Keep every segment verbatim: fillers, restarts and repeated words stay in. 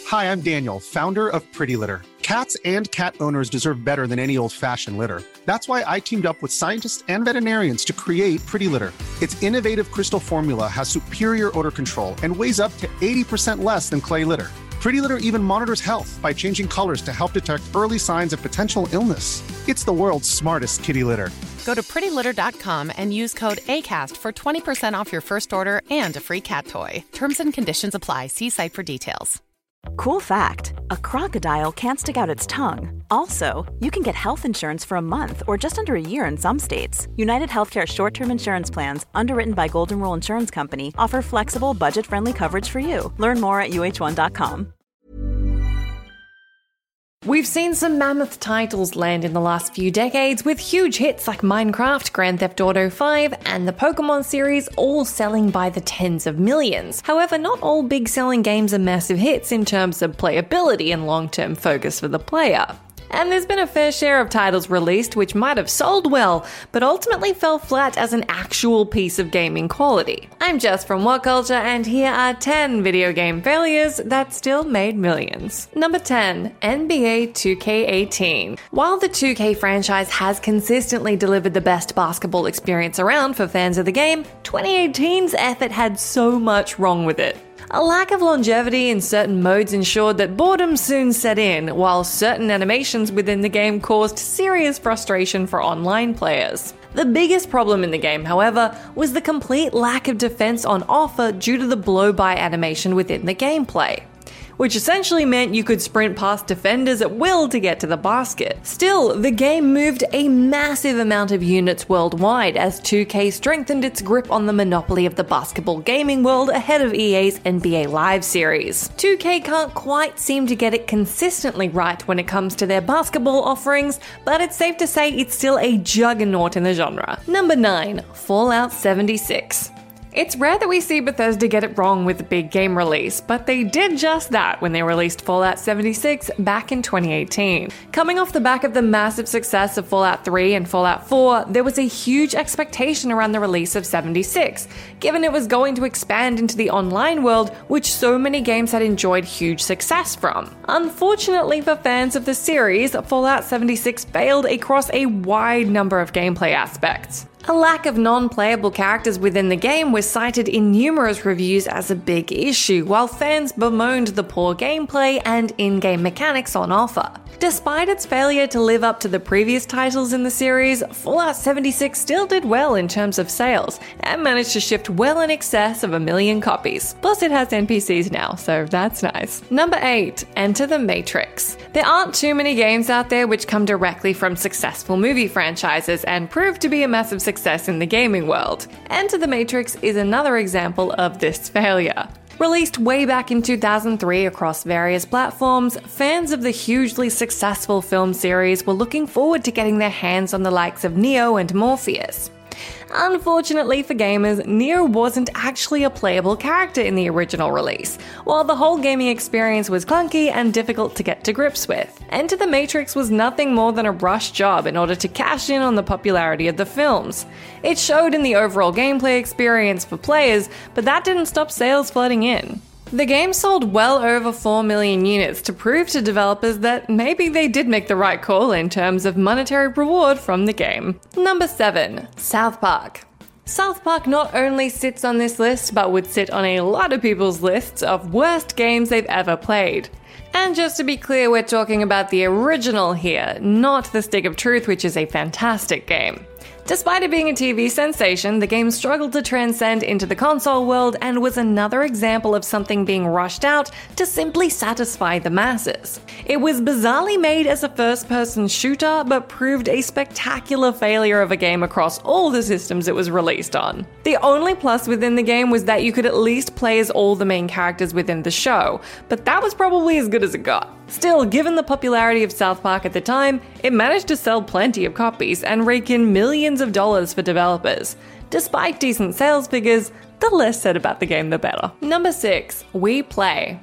Hi, I'm Daniel, founder of Pretty Litter. Cats and cat owners deserve better than any old-fashioned litter. That's why I teamed up with scientists and veterinarians to create Pretty Litter. Its innovative crystal formula has superior odor control and weighs up to eighty percent less than clay litter. Pretty Litter even monitors health by changing colors to help detect early signs of potential illness. It's the world's smartest kitty litter. Go to pretty litter dot com and use code ACAST for twenty percent off your first order and a free cat toy. Terms and conditions apply. See site for details. Cool fact, a crocodile can't stick out its tongue. Also, you can get health insurance for a month or just under a year in some states. United Healthcare short-term insurance plans, underwritten by Golden Rule Insurance Company, offer flexible, budget-friendly coverage for you. Learn more at U H one dot com. We've seen some mammoth titles land in the last few decades, with huge hits like Minecraft, Grand Theft Auto five, and the Pokemon series all selling by the tens of millions. However, not all big selling games are massive hits in terms of playability and long-term focus for the player. And there's been a fair share of titles released which might have sold well, but ultimately fell flat as an actual piece of gaming quality. I'm Jess from What Culture, and here are ten video game failures that still made millions. Number ten. N B A two K eighteen. While the two K franchise has consistently delivered the best basketball experience around for fans of the game, twenty eighteen's effort had so much wrong with it. A lack of longevity in certain modes ensured that boredom soon set in, while certain animations within the game caused serious frustration for online players. The biggest problem in the game, however, was the complete lack of defense on offer due to the blow-by animation within the gameplay, which essentially meant you could sprint past defenders at will to get to the basket. Still, the game moved a massive amount of units worldwide as two K strengthened its grip on the monopoly of the basketball gaming world ahead of E A's N B A Live series. two K can't quite seem to get it consistently right when it comes to their basketball offerings, but it's safe to say it's still a juggernaut in the genre. Number nine. Fallout seventy-six. It's rare that we see Bethesda get it wrong with a big game release, but they did just that when they released Fallout seventy-six back in twenty eighteen. Coming off the back of the massive success of Fallout three and Fallout four, there was a huge expectation around the release of seventy-six, given it was going to expand into the online world, which so many games had enjoyed huge success from. Unfortunately for fans of the series, Fallout seventy-six failed across a wide number of gameplay aspects. A lack of non-playable characters within the game was cited in numerous reviews as a big issue, while fans bemoaned the poor gameplay and in-game mechanics on offer. Despite its failure to live up to the previous titles in the series, Fallout seventy-six still did well in terms of sales, and managed to shift well in excess of a million copies. Plus it has N P Cs now, so that's nice. Number eight. Enter the Matrix. There aren't too many games out there which come directly from successful movie franchises and prove to be a massive success in the gaming world. Enter the Matrix is another example of this failure. Released way back in two thousand three across various platforms, fans of the hugely successful film series were looking forward to getting their hands on the likes of Neo and Morpheus. Unfortunately for gamers, Neo wasn't actually a playable character in the original release, while the whole gaming experience was clunky and difficult to get to grips with. Enter the Matrix was nothing more than a rush job in order to cash in on the popularity of the films. It showed in the overall gameplay experience for players, but that didn't stop sales flooding in. The game sold well over four million units to prove to developers that maybe they did make the right call in terms of monetary reward from the game. Number seven. South Park. South Park not only sits on this list, but would sit on a lot of people's lists of worst games they've ever played. And just to be clear, we're talking about the original here, not The Stick of Truth, which is a fantastic game. Despite it being a T V sensation, the game struggled to transcend into the console world and was another example of something being rushed out to simply satisfy the masses. It was bizarrely made as a first-person shooter, but proved a spectacular failure of a game across all the systems it was released on. The only plus within the game was that you could at least play as all the main characters within the show, but that was probably as good as it got. Still, given the popularity of South Park at the time, it managed to sell plenty of copies and rake in millions of dollars for developers. Despite decent sales figures, the less said about the game the better. Number six. We Play.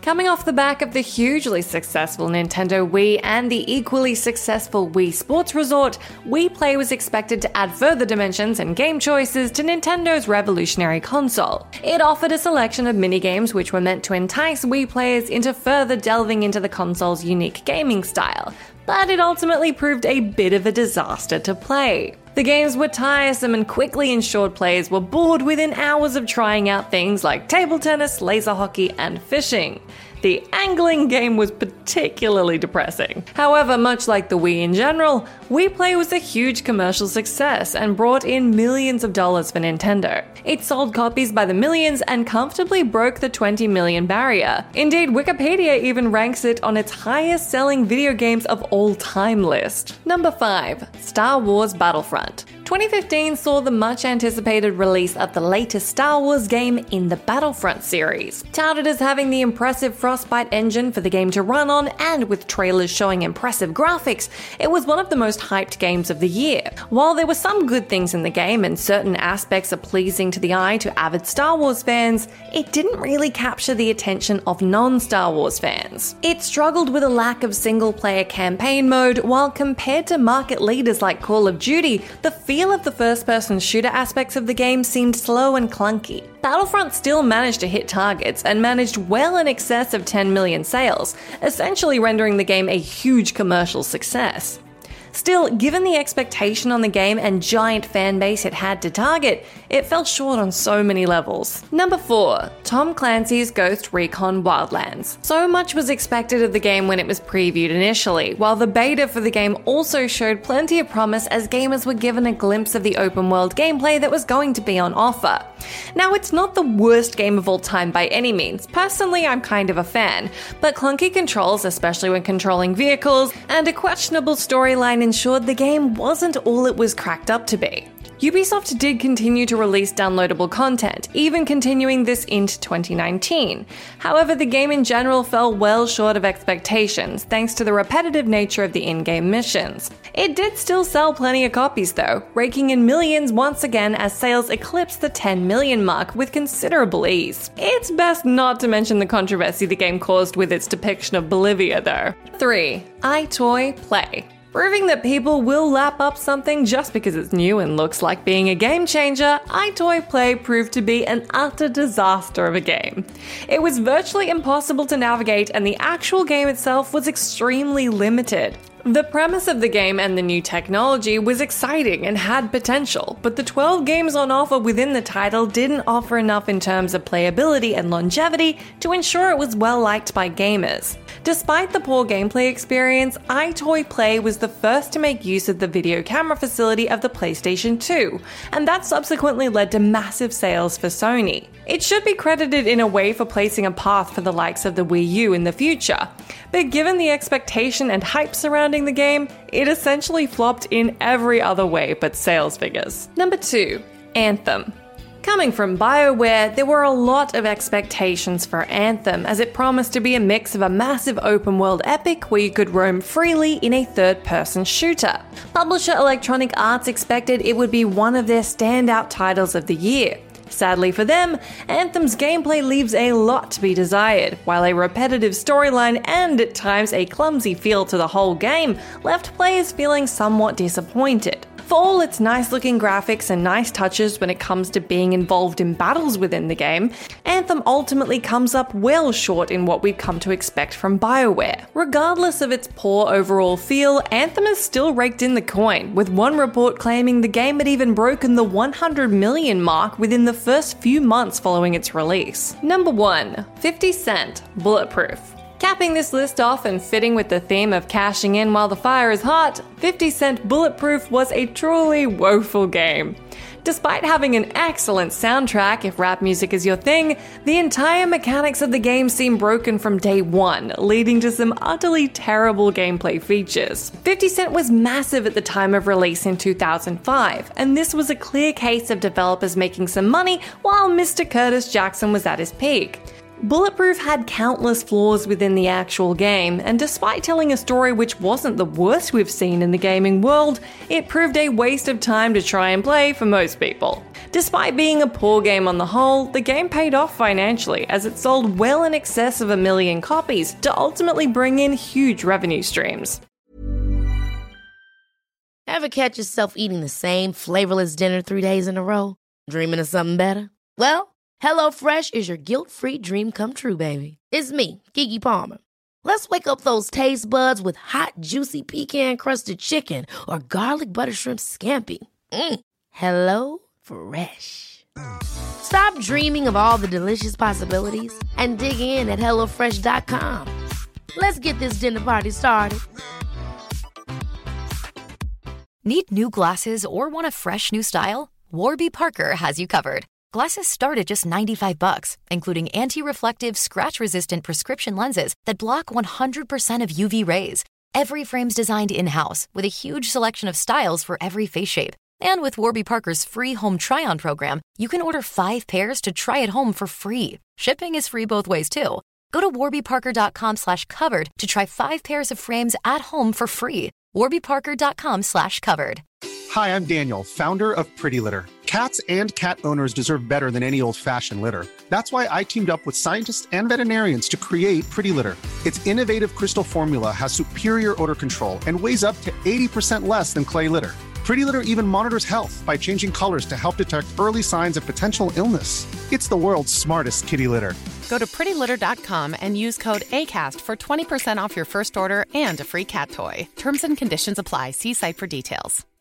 Coming off the back of the hugely successful Nintendo Wii and the equally successful Wii Sports Resort, Wii Play was expected to add further dimensions and game choices to Nintendo's revolutionary console. It offered a selection of minigames which were meant to entice Wii players into further delving into the console's unique gaming style, but it ultimately proved a bit of a disaster to play. The games were tiresome and quickly ensured players were bored within hours of trying out things like table tennis, laser hockey, and fishing. The angling game was particularly depressing. However, much like the Wii in general, Wii Play was a huge commercial success and brought in millions of dollars for Nintendo. It sold copies by the millions and comfortably broke the twenty million barrier. Indeed, Wikipedia even ranks it on its highest selling video games of all time list. Number five. Star Wars Battlefront. twenty fifteen saw the much anticipated release of the latest Star Wars game in the Battlefront series. Touted as having the impressive Frostbite engine for the game to run on, and with trailers showing impressive graphics, it was one of the most hyped games of the year. While there were some good things in the game and certain aspects are pleasing to the eye to avid Star Wars fans, it didn't really capture the attention of non-Star Wars fans. It struggled with a lack of single-player campaign mode, while compared to market leaders like Call of Duty, the feel of the first-person shooter aspects of the game seemed slow and clunky. Battlefront still managed to hit targets and managed well in excess of ten million sales, essentially rendering the game a huge commercial success. Still, given the expectation on the game and giant fan base it had to target, it fell short on so many levels. Number four. Tom Clancy's Ghost Recon Wildlands. So much was expected of the game when it was previewed initially, while the beta for the game also showed plenty of promise as gamers were given a glimpse of the open world gameplay that was going to be on offer. Now, it's not the worst game of all time by any means. Personally, I'm kind of a fan, but clunky controls, especially when controlling vehicles, and a questionable storyline ensured the game wasn't all it was cracked up to be. Ubisoft did continue to release downloadable content, even continuing this into twenty nineteen. However, the game in general fell well short of expectations, thanks to the repetitive nature of the in-game missions. It did still sell plenty of copies though, raking in millions once again as sales eclipsed the ten million mark with considerable ease. It's best not to mention the controversy the game caused with its depiction of Bolivia though. three. iToy Play. Proving that people will lap up something just because it's new and looks like being a game changer, iToy Play proved to be an utter disaster of a game. It was virtually impossible to navigate, and the actual game itself was extremely limited. The premise of the game and the new technology was exciting and had potential, but the twelve games on offer within the title didn't offer enough in terms of playability and longevity to ensure it was well liked by gamers. Despite the poor gameplay experience, iToy Play was the first to make use of the video camera facility of the PlayStation two, and that subsequently led to massive sales for Sony. It should be credited in a way for placing a path for the likes of the Wii U in the future, but given the expectation and hype surrounding the game, it essentially flopped in every other way but sales figures. Number two. Anthem. Coming from BioWare, there were a lot of expectations for Anthem, as it promised to be a mix of a massive open-world epic where you could roam freely in a third-person shooter. Publisher Electronic Arts expected it would be one of their standout titles of the year. Sadly for them, Anthem's gameplay leaves a lot to be desired, while a repetitive storyline and at times a clumsy feel to the whole game left players feeling somewhat disappointed. For all its nice-looking graphics and nice touches when it comes to being involved in battles within the game, Anthem ultimately comes up well short in what we've come to expect from BioWare. Regardless of its poor overall feel, Anthem has still raked in the coin, with one report claiming the game had even broken the one hundred million mark within the first few months following its release. Number one. fifty cent Bulletproof. Capping this list off and fitting with the theme of cashing in while the fire is hot, fifty cent Bulletproof was a truly woeful game. Despite having an excellent soundtrack, if rap music is your thing, the entire mechanics of the game seem broken from day one, leading to some utterly terrible gameplay features. fifty cent was massive at the time of release in two thousand five, and this was a clear case of developers making some money while Mister Curtis Jackson was at his peak. Bulletproof had countless flaws within the actual game, and despite telling a story which wasn't the worst we've seen in the gaming world, it proved a waste of time to try and play for most people. Despite being a poor game on the whole, the game paid off financially as it sold well in excess of a million copies to ultimately bring in huge revenue streams. Ever catch yourself eating the same flavorless dinner three days in a row? Dreaming of something better? Well, HelloFresh is your guilt-free dream come true, baby. It's me, Keke Palmer. Let's wake up those taste buds with hot, juicy pecan-crusted chicken or garlic butter shrimp scampi. Mm. Hello Fresh. Stop dreaming of all the delicious possibilities and dig in at hello fresh dot com. Let's get this dinner party started. Need new glasses or want a fresh new style? Warby Parker has you covered. Glasses start at just ninety-five bucks, including anti-reflective, scratch-resistant prescription lenses that block one hundred percent of U V rays. Every frame's designed in-house with a huge selection of styles for every face shape. And with Warby Parker's free home try-on program, you can order five pairs to try at home for free. Shipping is free both ways, too. Go to warby parker dot com slash covered to try five pairs of frames at home for free. warby parker dot com slash covered. Hi, I'm Daniel, founder of Pretty Litter. Cats and cat owners deserve better than any old-fashioned litter. That's why I teamed up with scientists and veterinarians to create Pretty Litter. Its innovative crystal formula has superior odor control and weighs up to eighty percent less than clay litter. Pretty Litter even monitors health by changing colors to help detect early signs of potential illness. It's the world's smartest kitty litter. Go to pretty litter dot com and use code ACAST for twenty percent off your first order and a free cat toy. Terms and conditions apply. See site for details.